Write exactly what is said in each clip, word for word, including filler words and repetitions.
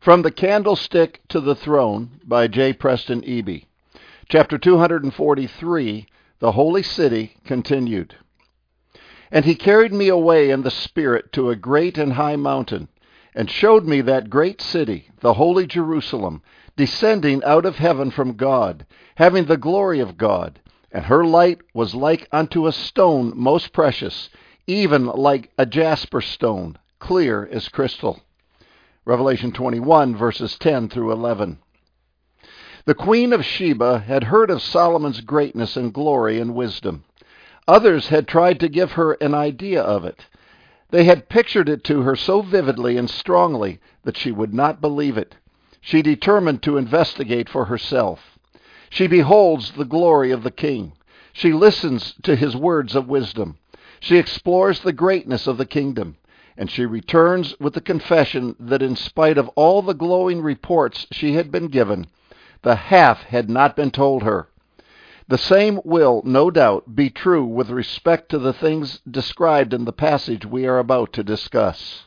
From the Candlestick to the Throne by J. Preston Eby. Chapter two hundred forty-three, The Holy City Continued. And he carried me away in the Spirit to a great and high mountain, and showed me that great city, the holy Jerusalem, descending out of heaven from God, having the glory of God. And her light was like unto a stone most precious, even like a jasper stone, clear as crystal. Revelation twenty-one, verses ten through eleven. The Queen of Sheba had heard of Solomon's greatness and glory and wisdom. Others had tried to give her an idea of it. They had pictured it to her so vividly and strongly that she would not believe it. She determined to investigate for herself. She beholds the glory of the King. She listens to his words of wisdom. She explores the greatness of the kingdom. And she returns with the confession that in spite of all the glowing reports she had been given, the half had not been told her. The same will, no doubt, be true with respect to the things described in the passage we are about to discuss.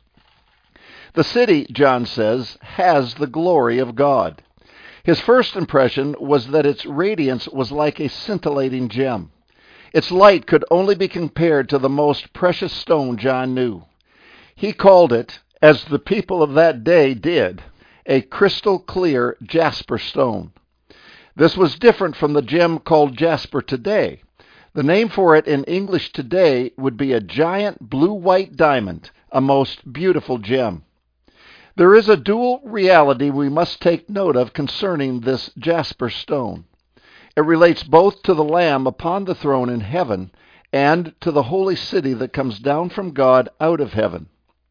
The city, John says, has the glory of God. His first impression was that its radiance was like a scintillating gem. Its light could only be compared to the most precious stone John knew. He called it, as the people of that day did, a crystal clear jasper stone. This was different from the gem called jasper today. The name for it in English today would be a giant blue-white diamond, a most beautiful gem. There is a dual reality we must take note of concerning this jasper stone. It relates both to the Lamb upon the throne in heaven and to the holy city that comes down from God out of heaven.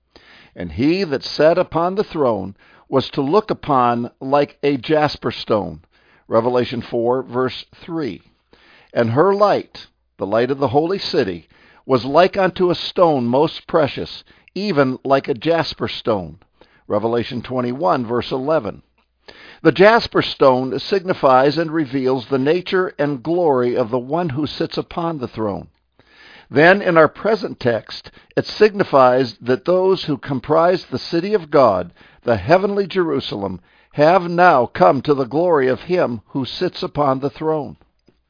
And he that sat upon the throne was to look upon like a jasper stone. Revelation four, verse three. And her light, the light of the holy city, was like unto a stone most precious, even like a jasper stone. Revelation twenty-one, verse eleven. The jasper stone signifies and reveals the nature and glory of the one who sits upon the throne. Then, in our present text, it signifies that those who comprise the city of God, the heavenly Jerusalem, have now come to the glory of him who sits upon the throne.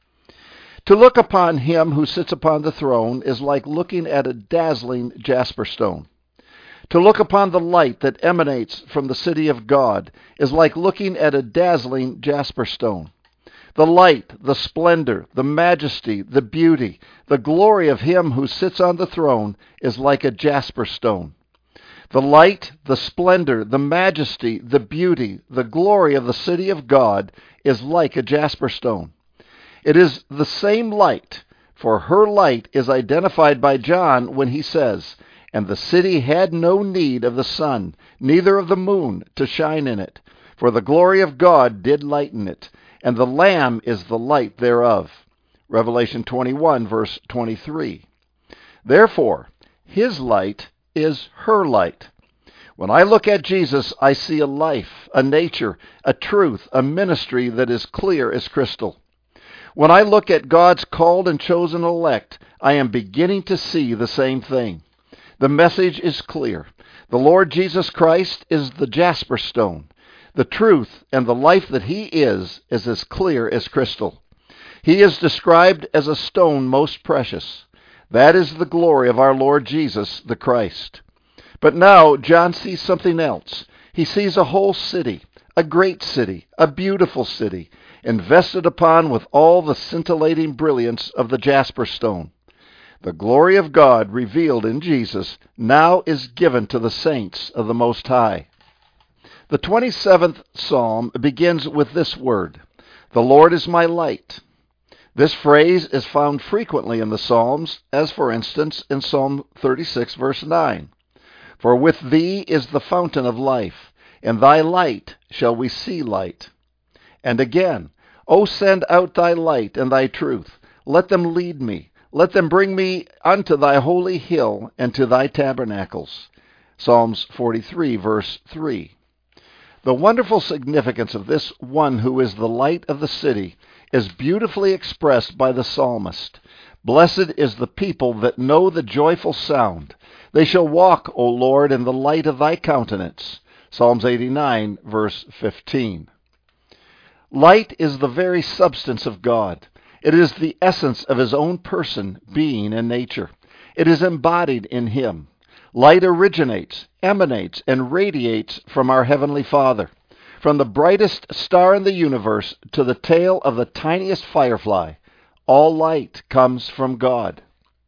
To look upon him who sits upon the throne is like looking at a dazzling jasper stone. To look upon the light that emanates from the city of God is like looking at a dazzling jasper stone. The light, the splendor, the majesty, the beauty, the glory of him who sits on the throne is like a jasper stone. The light, the splendor, the majesty, the beauty, the glory of the city of God is like a jasper stone. It is the same light, for her light is identified by John when he says, "And the city had no need of the sun, neither of the moon, to shine in it, for the glory of God did lighten it. And the Lamb is the light thereof." Revelation twenty-one, verse twenty-three. Therefore, his light is her light. When I look at Jesus, I see a life, a nature, a truth, a ministry that is clear as crystal. When I look at God's called and chosen elect, I am beginning to see the same thing. The message is clear. The Lord Jesus Christ is the jasper stone. The truth and the life that he is is as clear as crystal. He is described as a stone most precious. That is the glory of our Lord Jesus the Christ. But now John sees something else. He sees a whole city, a great city, a beautiful city, invested upon with all the scintillating brilliance of the jasper stone. The glory of God revealed in Jesus now is given to the saints of the Most High. The twenty-seventh Psalm begins with this word, "The Lord is my light." This phrase is found frequently in the Psalms, as for instance in Psalm thirty-six, verse nine. "For with thee is the fountain of life, in thy light shall we see light." And again, "O send out thy light and thy truth. Let them lead me. Let them bring me unto thy holy hill and to thy tabernacles." Psalms forty-three, verse three. The wonderful significance of this one who is the light of the city is beautifully expressed by the psalmist. "Blessed is the people that know the joyful sound. They shall walk, O Lord, in the light of thy countenance." Psalms eighty-nine, verse fifteen. Light is the very substance of God. It is the essence of his own person, being, and nature. It is embodied in him. Light originates, emanates, and radiates from our Heavenly Father. From the brightest star in the universe to the tail of the tiniest firefly, all light comes from God.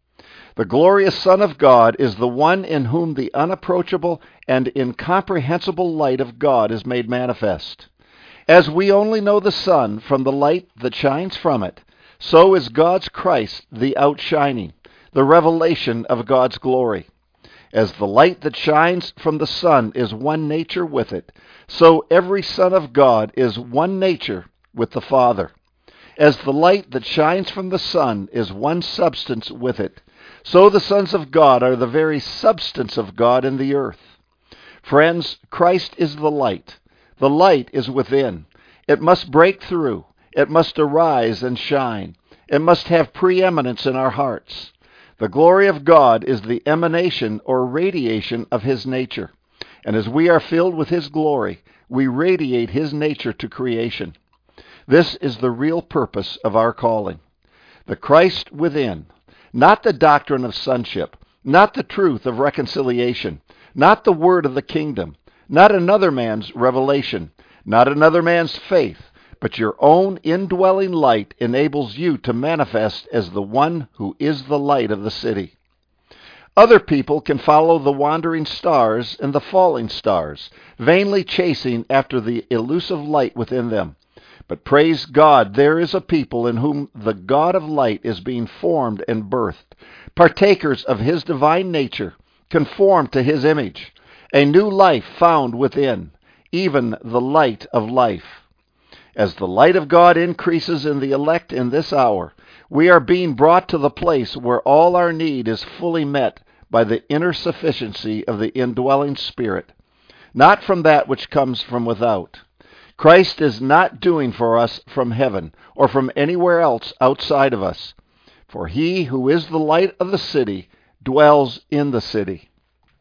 The glorious Son of God is the one in whom the unapproachable and incomprehensible light of God is made manifest. As we only know the sun from the light that shines from it, so is God's Christ the outshining, the revelation of God's glory. As the light that shines from the sun is one nature with it, so every son of God is one nature with the Father. As the light that shines from the sun is one substance with it, so the sons of God are the very substance of God in the earth. Friends, Christ is the light. The light is within. It must break through. It must arise and shine. It must have preeminence in our hearts. The glory of God is the emanation or radiation of his nature. And as we are filled with his glory, we radiate his nature to creation. This is the real purpose of our calling. The Christ within, not the doctrine of sonship, not the truth of reconciliation, not the word of the kingdom, not another man's revelation, not another man's faith, but your own indwelling light enables you to manifest as the one who is the light of the city. Other people can follow the wandering stars and the falling stars, vainly chasing after the elusive light within them. But praise God, there is a people in whom the God of light is being formed and birthed, partakers of his divine nature, conformed to his image, a new life found within, even the light of life. As the light of God increases in the elect in this hour, we are being brought to the place where all our need is fully met by the inner sufficiency of the indwelling Spirit, not from that which comes from without. Christ is not doing for us from heaven or from anywhere else outside of us, for he who is the light of the city dwells in the city.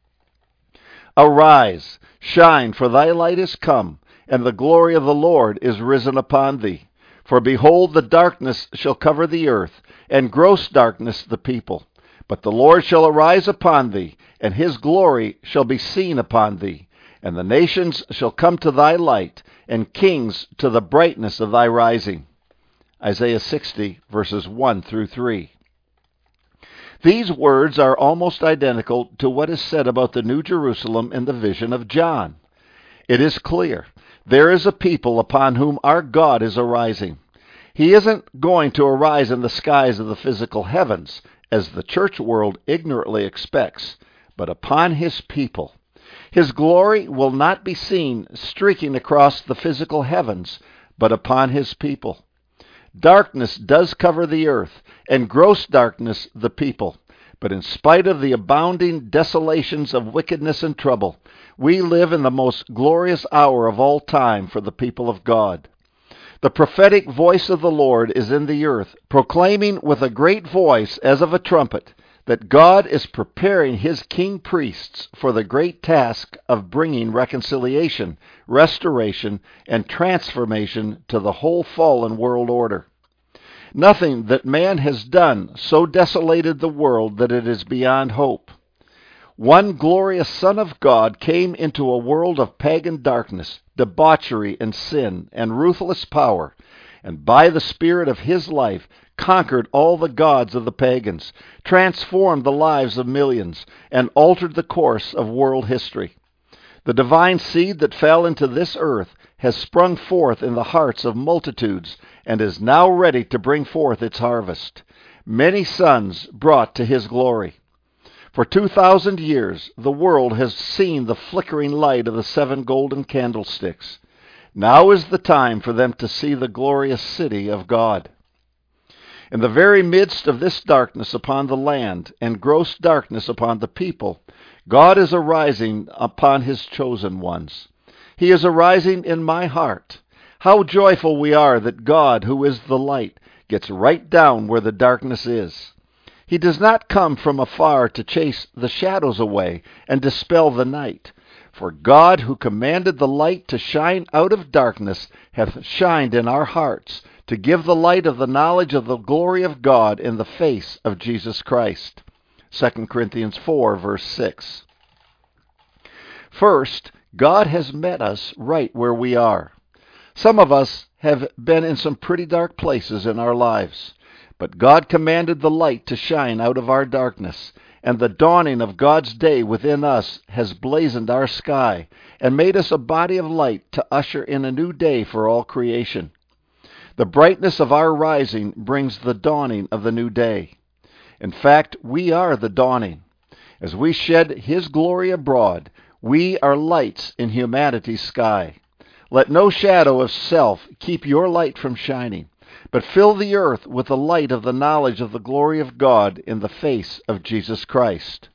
Arise, shine, for thy light is come, and the glory of the Lord is risen upon thee. For behold, the darkness shall cover the earth, and gross darkness the people. But the Lord shall arise upon thee, and his glory shall be seen upon thee. And the nations shall come to thy light, and kings to the brightness of thy rising. Isaiah sixty, verses one through three. These words are almost identical to what is said about the New Jerusalem in the vision of John. It is clear. There is a people upon whom our God is arising. He isn't going to arise in the skies of the physical heavens, as the church world ignorantly expects, but upon his people. His glory will not be seen streaking across the physical heavens, but upon his people. Darkness does cover the earth, and gross darkness the people. But in spite of the abounding desolations of wickedness and trouble, we live in the most glorious hour of all time for the people of God. The prophetic voice of the Lord is in the earth, proclaiming with a great voice as of a trumpet that God is preparing his king priests for the great task of bringing reconciliation, restoration, and transformation to the whole fallen world order. Nothing that man has done so desolated the world that it is beyond hope. One glorious Son of God came into a world of pagan darkness, debauchery and sin and ruthless power, and by the Spirit of his life conquered all the gods of the pagans, transformed the lives of millions, and altered the course of world history. The divine seed that fell into this earth has sprung forth in the hearts of multitudes and is now ready to bring forth its harvest. Many sons brought to his glory. For two thousand years, the world has seen the flickering light of the seven golden candlesticks. Now is the time for them to see the glorious city of God. In the very midst of this darkness upon the land and gross darkness upon the people, God is arising upon his chosen ones. He is arising in my heart. How joyful we are that God, who is the light, gets right down where the darkness is. He does not come from afar to chase the shadows away and dispel the night. For God, who commanded the light to shine out of darkness, hath shined in our hearts, to give the light of the knowledge of the glory of God in the face of Jesus Christ. Second Corinthians four, verse six. First, God has met us right where we are. Some of us have been in some pretty dark places in our lives, but God commanded the light to shine out of our darkness, and the dawning of God's day within us has blazoned our sky and made us a body of light to usher in a new day for all creation. The brightness of our rising brings the dawning of the new day. In fact, we are the dawning. As we shed His glory abroad, we are lights in humanity's sky. Let no shadow of self keep your light from shining, but fill the earth with the light of the knowledge of the glory of God in the face of Jesus Christ.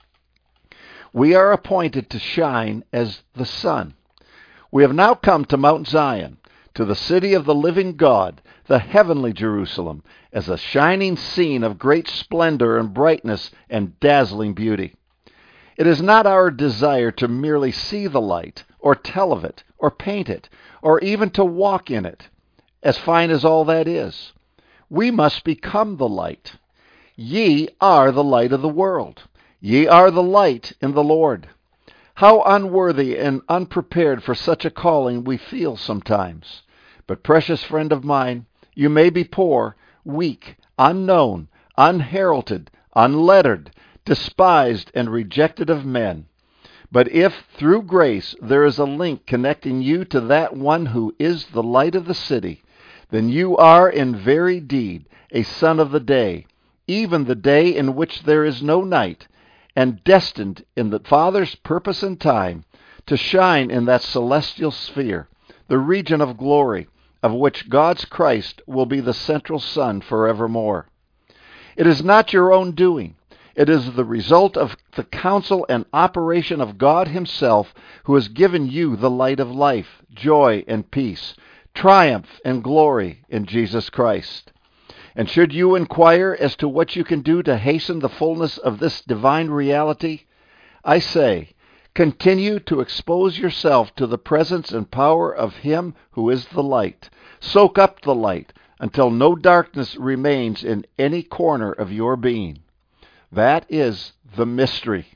We are appointed to shine as the sun. We have now come to Mount Zion, to the city of the living God, the heavenly Jerusalem, as a shining scene of great splendor and brightness and dazzling beauty. It is not our desire to merely see the light, or tell of it, or paint it, or even to walk in it, as fine as all that is. We must become the light. Ye are the light of the world. Ye are the light in the Lord. How unworthy and unprepared for such a calling we feel sometimes. But, precious friend of mine, you may be poor, weak, unknown, unheralded, unlettered, despised and rejected of men. But if, through grace, there is a link connecting you to that one who is the light of the city, then you are in very deed a son of the day, even the day in which there is no night, and destined in the Father's purpose and time to shine in that celestial sphere, the region of glory, of which God's Christ will be the central sun forevermore. It is not your own doing. It is the result of the counsel and operation of God Himself, who has given you the light of life, joy and peace, triumph and glory in Jesus Christ. And should you inquire as to what you can do to hasten the fullness of this divine reality, I say, continue to expose yourself to the presence and power of Him who is the light. Soak up the light until no darkness remains in any corner of your being. That is the mystery.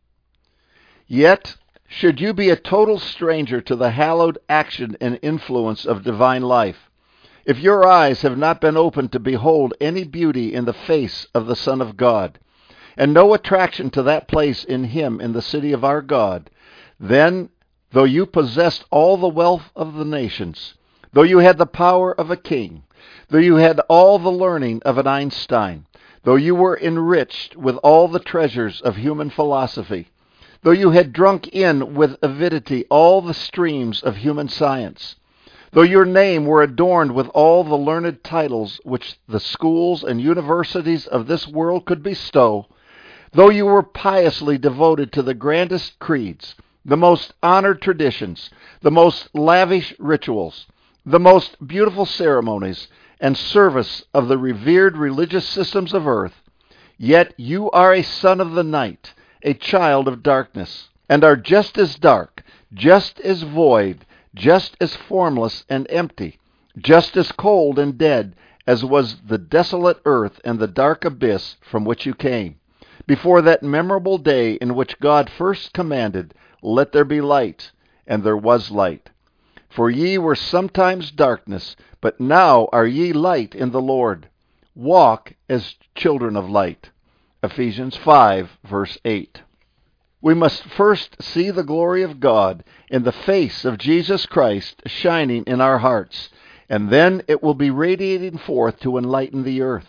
Yet, should you be a total stranger to the hallowed action and influence of divine life, if your eyes have not been opened to behold any beauty in the face of the Son of God, and no attraction to that place in Him in the city of our God, then, though you possessed all the wealth of the nations, though you had the power of a king, though you had all the learning of an Einstein, though you were enriched with all the treasures of human philosophy, though you had drunk in with avidity all the streams of human science, though your name were adorned with all the learned titles which the schools and universities of this world could bestow, though you were piously devoted to the grandest creeds, the most honored traditions, the most lavish rituals, the most beautiful ceremonies, and service of the revered religious systems of earth, yet you are a son of the night, a child of darkness, and are just as dark, just as void, just as formless and empty, just as cold and dead as was the desolate earth and the dark abyss from which you came, before that memorable day in which God first commanded, "Let there be light," and there was light. For ye were sometimes darkness, but now are ye light in the Lord. Walk as children of light. Ephesians five, verse eight. We must first see the glory of God in the face of Jesus Christ shining in our hearts, and then it will be radiating forth to enlighten the earth.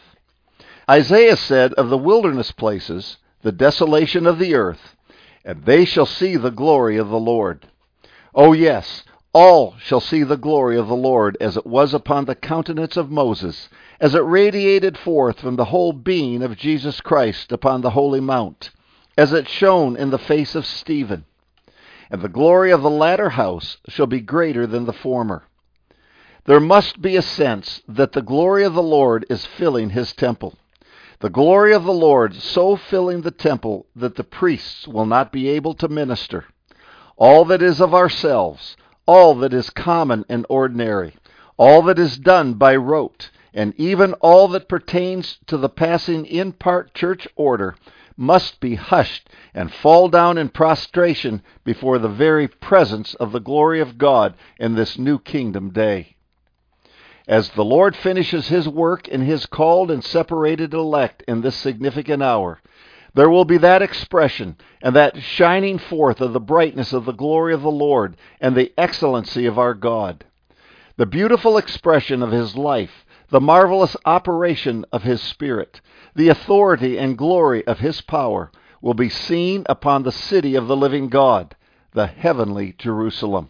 Isaiah said of the wilderness places, the desolation of the earth, "And they shall see the glory of the Lord." Oh yes, all shall see the glory of the Lord as it was upon the countenance of Moses, as it radiated forth from the whole being of Jesus Christ upon the holy mount, as it shone in the face of Stephen. And the glory of the latter house shall be greater than the former. There must be a sense that the glory of the Lord is filling His temple. The glory of the Lord so filling the temple that the priests will not be able to minister. all that is of ourselves, all that is common and ordinary, all that is done by rote, and even all that pertains to the passing in part church order, must be hushed and fall down in prostration before the very presence of the glory of God in this new kingdom day. As the Lord finishes his work in his called and separated elect in this significant hour, there will be that expression and that shining forth of the brightness of the glory of the Lord and the excellency of our God. The beautiful expression of his life, the marvelous operation of his Spirit, the authority and glory of his power will be seen upon the city of the living God, the heavenly Jerusalem.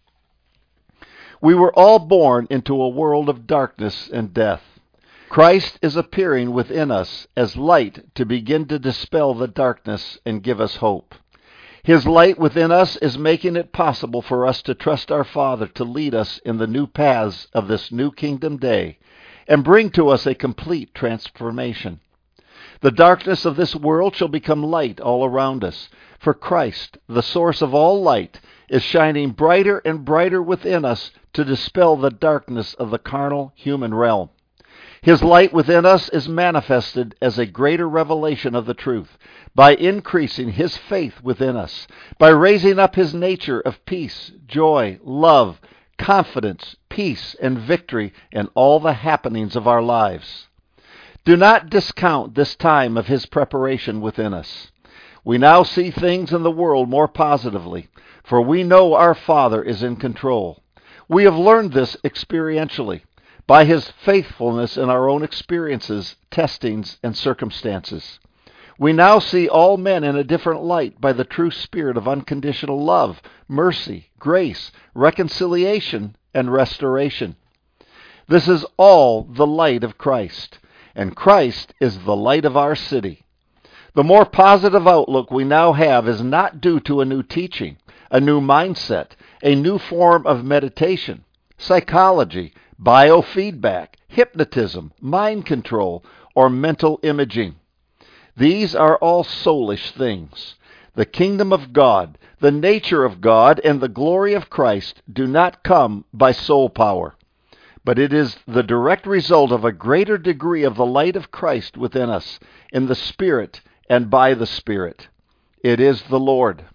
We were all born into a world of darkness and death. Christ is appearing within us as light to begin to dispel the darkness and give us hope. His light within us is making it possible for us to trust our Father to lead us in the new paths of this new kingdom day and bring to us a complete transformation. The darkness of this world shall become light all around us, for Christ, the source of all light, is shining brighter and brighter within us to dispel the darkness of the carnal human realm. His light within us is manifested as a greater revelation of the truth, by increasing his faith within us, by raising up his nature of peace, joy, love, confidence, peace, and victory in all the happenings of our lives. Do not discount this time of his preparation within us. We now see things in the world more positively, for we know our Father is in control. We have learned this experientially, by his faithfulness in our own experiences, testings, and circumstances. We now see all men in a different light by the true spirit of unconditional love, mercy, grace, reconciliation, and restoration. This is all the light of Christ, and Christ is the light of our city. The more positive outlook we now have is not due to a new teaching, a new mindset, a new form of meditation, psychology, biofeedback, hypnotism, mind control, or mental imaging. These are all soulish things. The kingdom of God, the nature of God, and the glory of Christ do not come by soul power, but it is the direct result of a greater degree of the light of Christ within us, in the Spirit and by the Spirit. It is the Lord.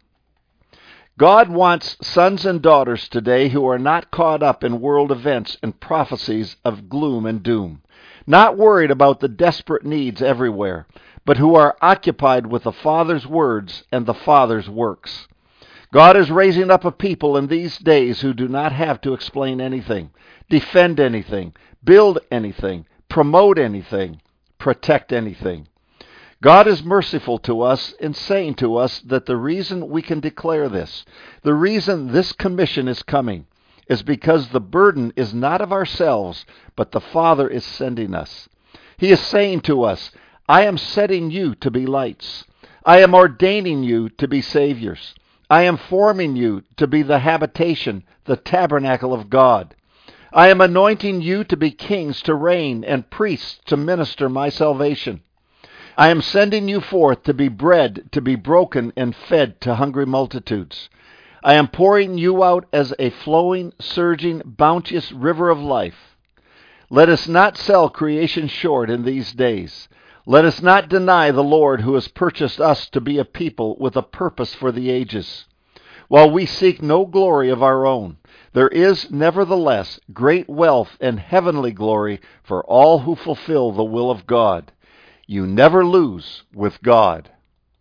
God wants sons and daughters today who are not caught up in world events and prophecies of gloom and doom, not worried about the desperate needs everywhere, but who are occupied with the Father's words and the Father's works. God is raising up a people in these days who do not have to explain anything, defend anything, build anything, promote anything, protect anything. God is merciful to us in saying to us that the reason we can declare this, the reason this commission is coming, is because the burden is not of ourselves, but the Father is sending us. He is saying to us, I am setting you to be lights. I am ordaining you to be saviors. I am forming you to be the habitation, the tabernacle of God. I am anointing you to be kings to reign and priests to minister my salvation. I am sending you forth to be bread to be broken and fed to hungry multitudes. I am pouring you out as a flowing, surging, bounteous river of life. Let us not sell creation short in these days. Let us not deny the Lord who has purchased us to be a people with a purpose for the ages. While we seek no glory of our own, there is nevertheless great wealth and heavenly glory for all who fulfill the will of God. You never lose with God.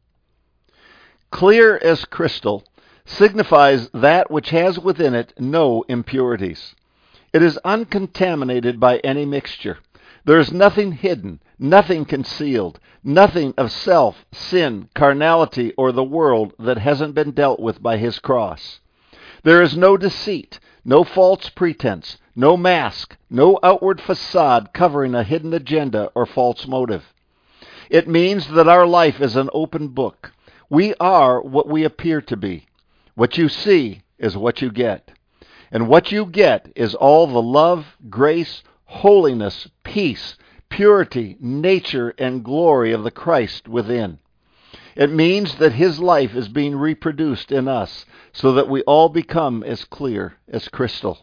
Clear as crystal signifies that which has within it no impurities. It is uncontaminated by any mixture. There is nothing hidden, nothing concealed, nothing of self, sin, carnality, or the world that hasn't been dealt with by his cross. There is no deceit, no false pretense, no mask, no outward facade covering a hidden agenda or false motive. It means that our life is an open book. We are what we appear to be. What you see is what you get. And what you get is all the love, grace, holiness, peace, purity, nature, and glory of the Christ within. It means that his life is being reproduced in us so that we all become as clear as crystal.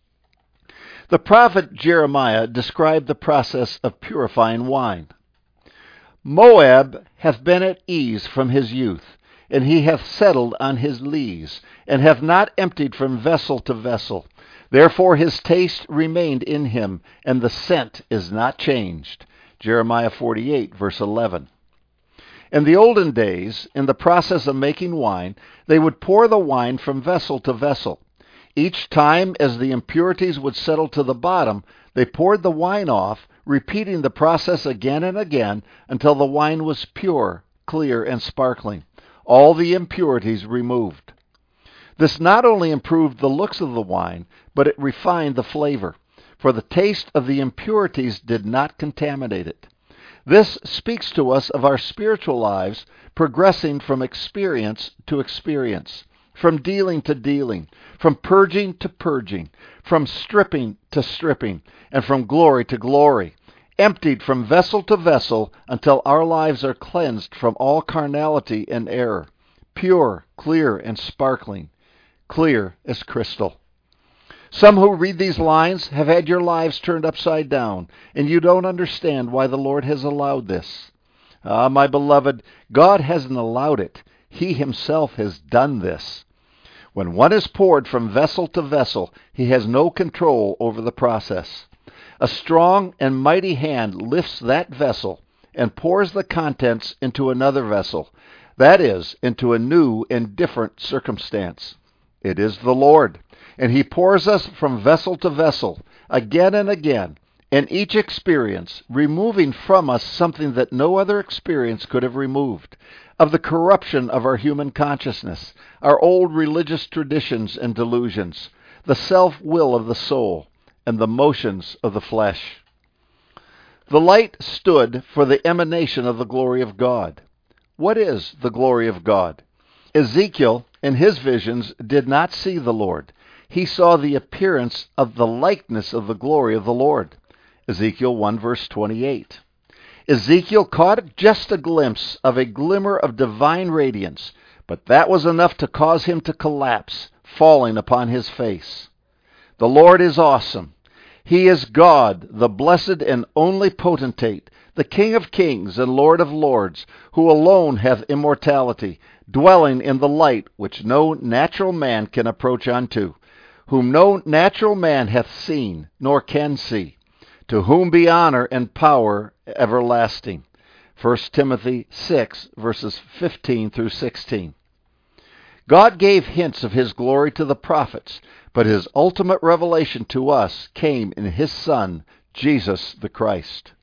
The prophet Jeremiah described the process of purifying wine. Moab hath been at ease from his youth, and he hath settled on his lees, and hath not emptied from vessel to vessel. Therefore his taste remained in him, and the scent is not changed. Jeremiah forty-eight, verse eleven. In the olden days, in the process of making wine, they would pour the wine from vessel to vessel. Each time as the impurities would settle to the bottom, they poured the wine off, repeating the process again and again until the wine was pure, clear, and sparkling, all the impurities removed. This not only improved the looks of the wine, but it refined the flavor, for the taste of the impurities did not contaminate it. This speaks to us of our spiritual lives progressing from experience to experience, from dealing to dealing, from purging to purging, from stripping to stripping, and from glory to glory, emptied from vessel to vessel until our lives are cleansed from all carnality and error, pure, clear, and sparkling, clear as crystal. Some who read these lines have had your lives turned upside down, and you don't understand why the Lord has allowed this. Ah, my beloved, God hasn't allowed it. He himself has done this. When one is poured from vessel to vessel, he has no control over the process. A strong and mighty hand lifts that vessel and pours the contents into another vessel, that is, into a new and different circumstance. It is the Lord, and he pours us from vessel to vessel, again and again, in each experience, removing from us something that no other experience could have removed, of the corruption of our human consciousness, our old religious traditions and delusions, the self-will of the soul, and the motions of the flesh. The light stood for the emanation of the glory of God. What is the glory of God? Ezekiel, in his visions, did not see the Lord. He saw the appearance of the likeness of the glory of the Lord. Ezekiel one, verse twenty-eight. Ezekiel caught just a glimpse of a glimmer of divine radiance, but that was enough to cause him to collapse, falling upon his face. The Lord is awesome. He is God, the blessed and only potentate, the King of kings and Lord of lords, who alone hath immortality, dwelling in the light which no natural man can approach unto, whom no natural man hath seen, nor can see, to whom be honor and power everlasting. First Timothy six, verses fifteen through sixteen. God gave hints of his glory to the prophets, but his ultimate revelation to us came in his Son, Jesus the Christ.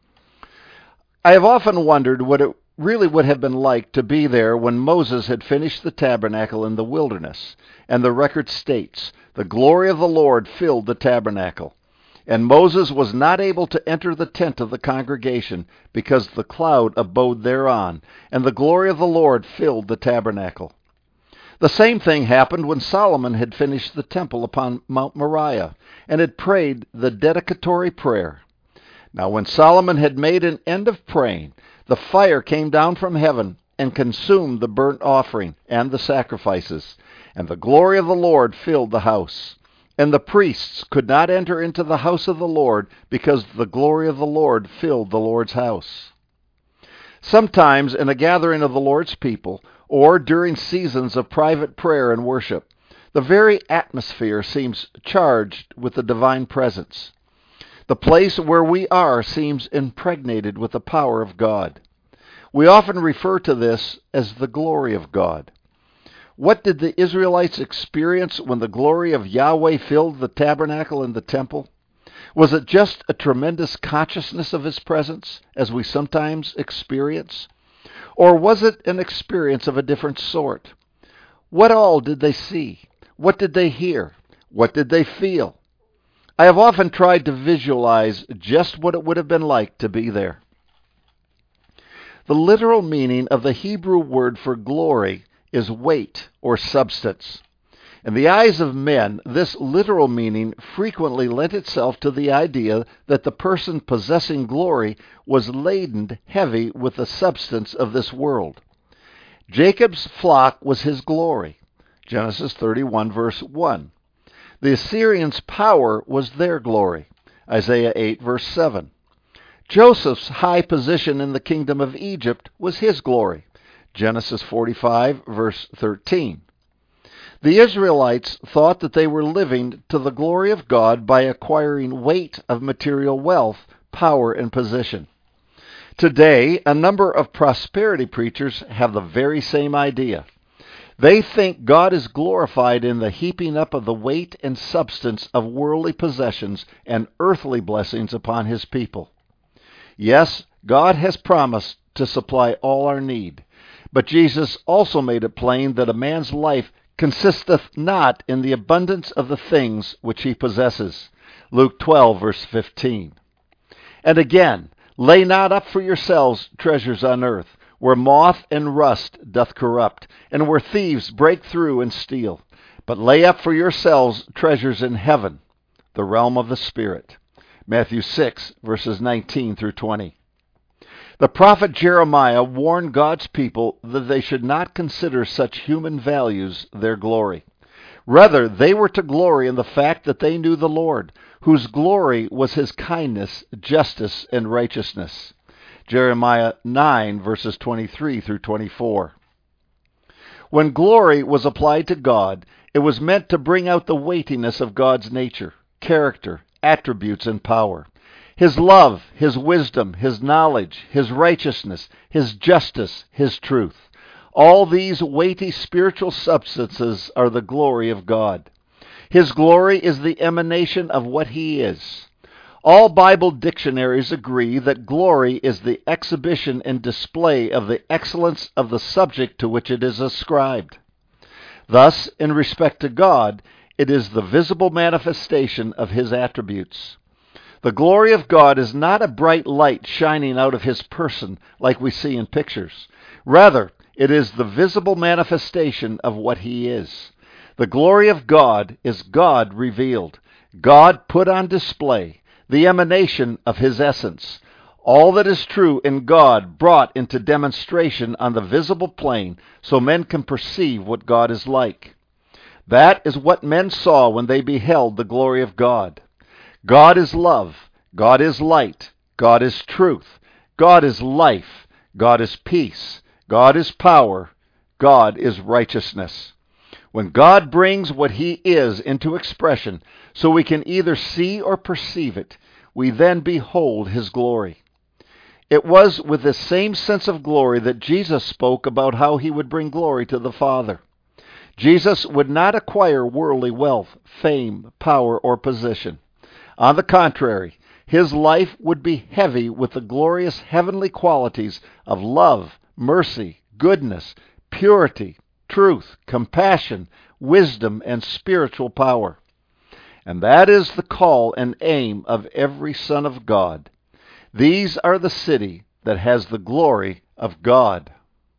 I have often wondered what it really would have been like to be there when Moses had finished the tabernacle in the wilderness, and the record states, the glory of the Lord filled the tabernacle. And Moses was not able to enter the tent of the congregation, because the cloud abode thereon, and the glory of the Lord filled the tabernacle. The same thing happened when Solomon had finished the temple upon Mount Moriah, and had prayed the dedicatory prayer. Now when Solomon had made an end of praying, the fire came down from heaven, and consumed the burnt offering and the sacrifices, and the glory of the Lord filled the house. And the priests could not enter into the house of the Lord, because the glory of the Lord filled the Lord's house. Sometimes in a gathering of the Lord's people, or during seasons of private prayer and worship, the very atmosphere seems charged with the divine presence. The place where we are seems impregnated with the power of God. We often refer to this as the glory of God. What did the Israelites experience when the glory of Yahweh filled the tabernacle and the temple? Was it just a tremendous consciousness of his presence, as we sometimes experience? Or was it an experience of a different sort? What all did they see? What did they hear? What did they feel? I have often tried to visualize just what it would have been like to be there. The literal meaning of the Hebrew word for glory is weight or substance. In the eyes of men, this literal meaning frequently lent itself to the idea that the person possessing glory was laden heavy with the substance of this world. Jacob's flock was his glory. Genesis thirty-one, verse one. The Assyrians' power was their glory. Isaiah eight, verse seven. Joseph's high position in the kingdom of Egypt was his glory. Genesis forty-five, verse thirteen. The Israelites thought that they were living to the glory of God by acquiring weight of material wealth, power, and position. Today, a number of prosperity preachers have the very same idea. They think God is glorified in the heaping up of the weight and substance of worldly possessions and earthly blessings upon his people. Yes, God has promised to supply all our need, but Jesus also made it plain that a man's life consisteth not in the abundance of the things which he possesses. Luke twelve, verse fifteen. And again, lay not up for yourselves treasures on earth, where moth and rust doth corrupt, and where thieves break through and steal. But lay up for yourselves treasures in heaven, the realm of the Spirit. Matthew six, verses nineteen through twenty. The prophet Jeremiah warned God's people that they should not consider such human values their glory. Rather, they were to glory in the fact that they knew the Lord, whose glory was his kindness, justice, and righteousness. Jeremiah nine, verses twenty-three through twenty-four. When glory was applied to God, it was meant to bring out the weightiness of God's nature, character, attributes, and power. His love, his wisdom, his knowledge, his righteousness, his justice, his truth. All these weighty spiritual substances are the glory of God. His glory is the emanation of what he is. All Bible dictionaries agree that glory is the exhibition and display of the excellence of the subject to which it is ascribed. Thus, in respect to God, it is the visible manifestation of his attributes. The glory of God is not a bright light shining out of his person like we see in pictures. Rather, it is the visible manifestation of what he is. The glory of God is God revealed, God put on display, the emanation of his essence. All that is true in God brought into demonstration on the visible plane so men can perceive what God is like. That is what men saw when they beheld the glory of God. God is love, God is light, God is truth, God is life, God is peace, God is power, God is righteousness. When God brings what he is into expression so we can either see or perceive it, we then behold his glory. It was with the same sense of glory that Jesus spoke about how he would bring glory to the Father. Jesus would not acquire worldly wealth, fame, power, or position. On the contrary, his life would be heavy with the glorious heavenly qualities of love, mercy, goodness, purity, truth, compassion, wisdom, and spiritual power. And that is the call and aim of every son of God. These are the city that has the glory of God.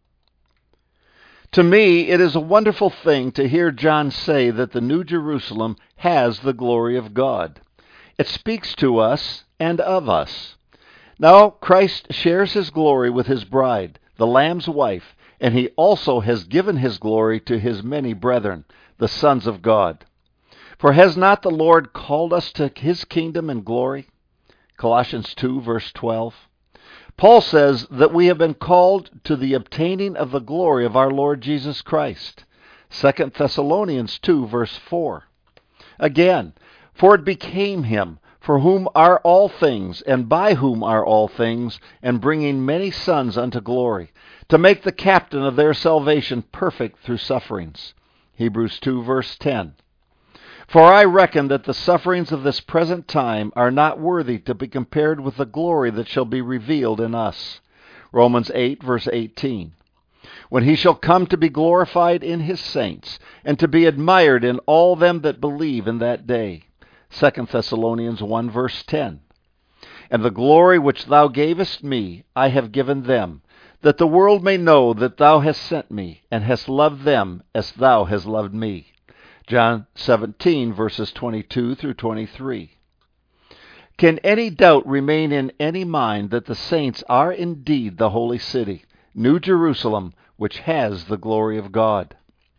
To me, it is a wonderful thing to hear John say that the New Jerusalem has the glory of God. It speaks to us and of us. Now, Christ shares his glory with his bride, the Lamb's wife, and he also has given his glory to his many brethren, the sons of God. For has not the Lord called us to his kingdom and glory? Colossians two, verse twelve. Paul says that we have been called to the obtaining of the glory of our Lord Jesus Christ. Second Thessalonians two, verse four. Again, for it became him, for whom are all things, and by whom are all things, and bringing many sons unto glory, to make the captain of their salvation perfect through sufferings. Hebrews two, verse ten. For I reckon that the sufferings of this present time are not worthy to be compared with the glory that shall be revealed in us. Romans eight, verse eighteen. When he shall come to be glorified in his saints, and to be admired in all them that believe in that day. Second Thessalonians one, verse ten. And the glory which thou gavest me, I have given them, that the world may know that thou hast sent me, and hast loved them as thou hast loved me. John seventeen, verses twenty-two through twenty-three. Can any doubt remain in any mind that the saints are indeed the holy city, New Jerusalem, which has the glory of God.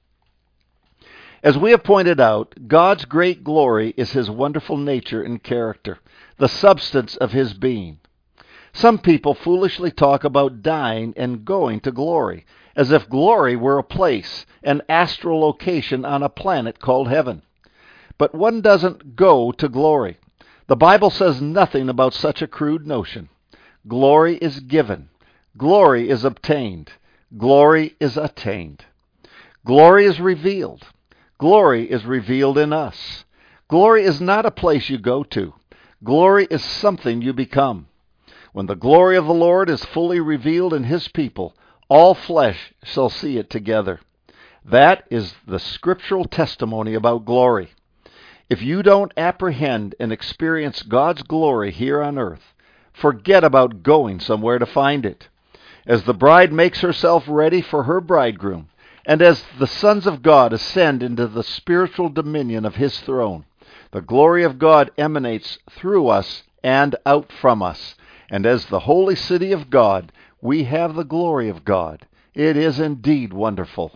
As we have pointed out, God's great glory is his wonderful nature and character, the substance of his being. Some people foolishly talk about dying and going to glory, as if glory were a place, an astral location on a planet called heaven. But one doesn't go to glory. The Bible says nothing about such a crude notion. Glory is given. Glory is obtained. Glory is attained. Glory is revealed. Glory is revealed in us. Glory is not a place you go to. Glory is something you become. When the glory of the Lord is fully revealed in his people, all flesh shall see it together. That is the scriptural testimony about glory. If you don't apprehend and experience God's glory here on earth, forget about going somewhere to find it. As the bride makes herself ready for her bridegroom, and as the sons of God ascend into the spiritual dominion of his throne, the glory of God emanates through us and out from us. And as the holy city of God, we have the glory of God. It is indeed wonderful.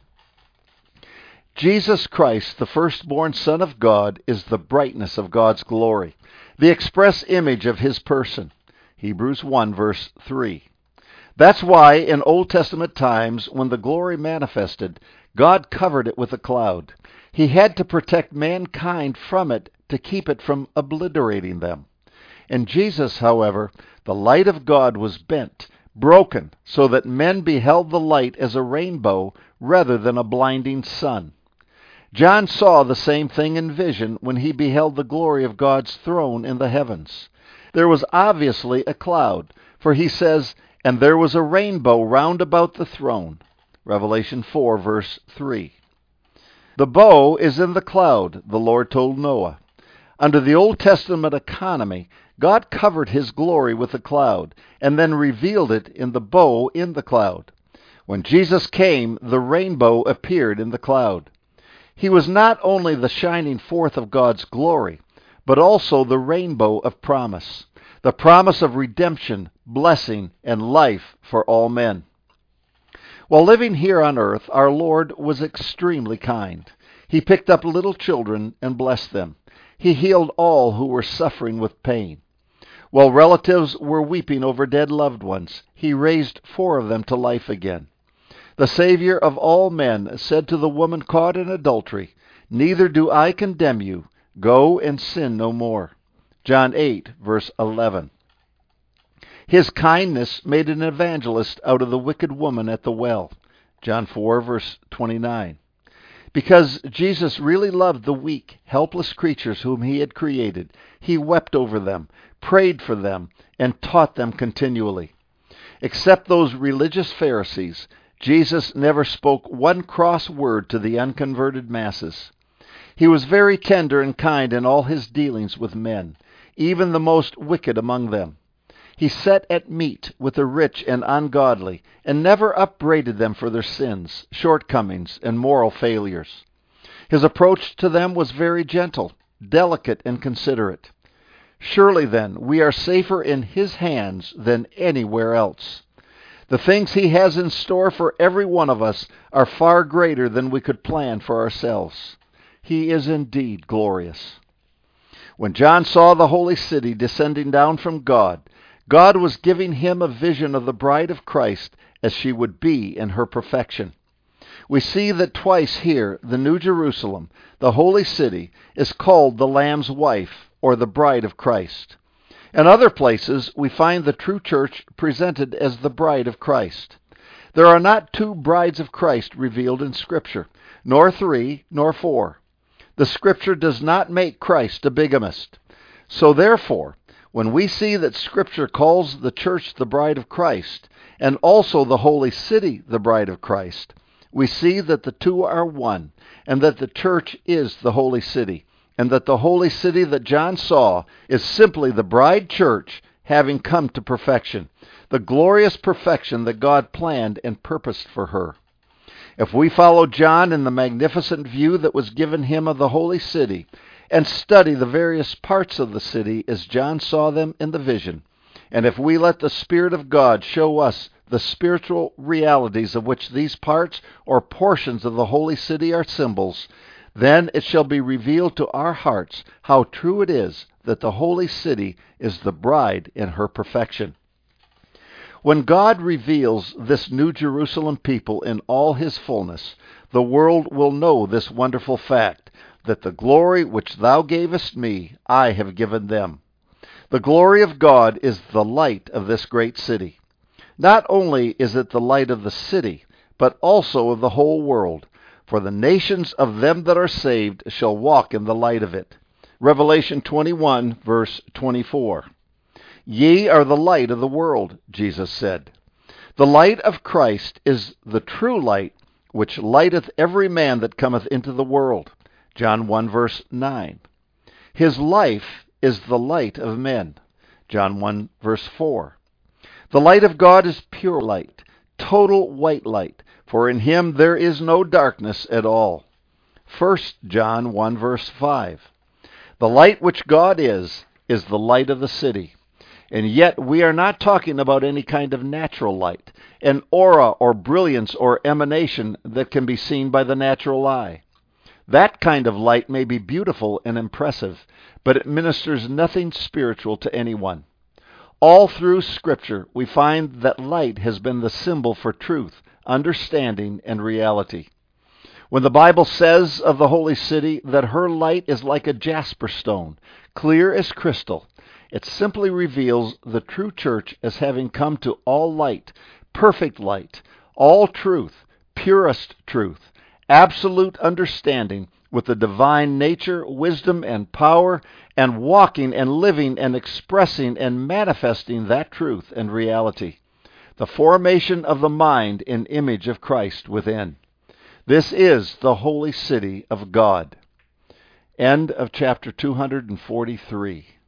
Jesus Christ, the firstborn Son of God, is the brightness of God's glory, the express image of his person. Hebrews one, verse three. That's why in Old Testament times, when the glory manifested, God covered it with a cloud. He had to protect mankind from it to keep it from obliterating them. In Jesus, however, the light of God was bent, broken, so that men beheld the light as a rainbow rather than a blinding sun. John saw the same thing in vision when he beheld the glory of God's throne in the heavens. There was obviously a cloud, for he says, "And there was a rainbow round about the throne." Revelation four, verse three. The bow is in the cloud, the Lord told Noah. Under the Old Testament economy, God covered his glory with a cloud, and then revealed it in the bow in the cloud. When Jesus came, the rainbow appeared in the cloud. He was not only the shining forth of God's glory, but also the rainbow of promise, the promise of redemption, blessing, and life for all men. While living here on earth, our Lord was extremely kind. He picked up little children and blessed them. He healed all who were suffering with pain. While relatives were weeping over dead loved ones, he raised four of them to life again. The Savior of all men said to the woman caught in adultery, "Neither do I condemn you. Go and sin no more." John eight, verse eleven. His kindness made an evangelist out of the wicked woman at the well. John four, verse twenty-nine. Because Jesus really loved the weak, helpless creatures whom he had created, he wept over them, prayed for them, and taught them continually. Except those religious Pharisees, Jesus never spoke one cross word to the unconverted masses. He was very tender and kind in all his dealings with men, even the most wicked among them. He sat at meat with the rich and ungodly, and never upbraided them for their sins, shortcomings, and moral failures. His approach to them was very gentle, delicate, and considerate. Surely, then, we are safer in his hands than anywhere else. The things he has in store for every one of us are far greater than we could plan for ourselves. He is indeed glorious. When John saw the holy city descending down from God, God was giving him a vision of the bride of Christ as she would be in her perfection. We see that twice here, the New Jerusalem, the holy city, is called the Lamb's wife, or the bride of Christ. In other places, we find the true church presented as the bride of Christ. There are not two brides of Christ revealed in Scripture, nor three, nor four. The Scripture does not make Christ a bigamist. So therefore, when we see that Scripture calls the church the bride of Christ, and also the holy city the bride of Christ, we see that the two are one, and that the church is the holy city, and that the holy city that John saw is simply the bride church having come to perfection, the glorious perfection that God planned and purposed for her. If we follow John in the magnificent view that was given him of the holy city, and study the various parts of the city as John saw them in the vision, and if we let the Spirit of God show us the spiritual realities of which these parts or portions of the holy city are symbols, then it shall be revealed to our hearts how true it is that the holy city is the bride in her perfection. When God reveals this New Jerusalem people in all his fullness, the world will know this wonderful fact, that the glory which thou gavest me, I have given them. The glory of God is the light of this great city. Not only is it the light of the city, but also of the whole world, for the nations of them that are saved shall walk in the light of it. Revelation twenty-one, verse twenty-four. Ye are the light of the world, Jesus said. The light of Christ is the true light, which lighteth every man that cometh into the world. John one, verse nine. His life is the light of men. John one, verse four. The light of God is pure light, total white light, for in him there is no darkness at all. First John one, verse five. The light which God is, is the light of the city. And yet we are not talking about any kind of natural light, an aura or brilliance or emanation that can be seen by the natural eye. That kind of light may be beautiful and impressive, but it ministers nothing spiritual to anyone. All through Scripture, we find that light has been the symbol for truth, understanding, and reality. When the Bible says of the holy city that her light is like a jasper stone, clear as crystal, it simply reveals the true church as having come to all light, perfect light, all truth, purest truth, absolute understanding with the divine nature, wisdom, and power, and walking and living and expressing and manifesting that truth and reality. The formation of the mind in image of Christ within. This is the holy city of God. End of chapter two hundred forty-three.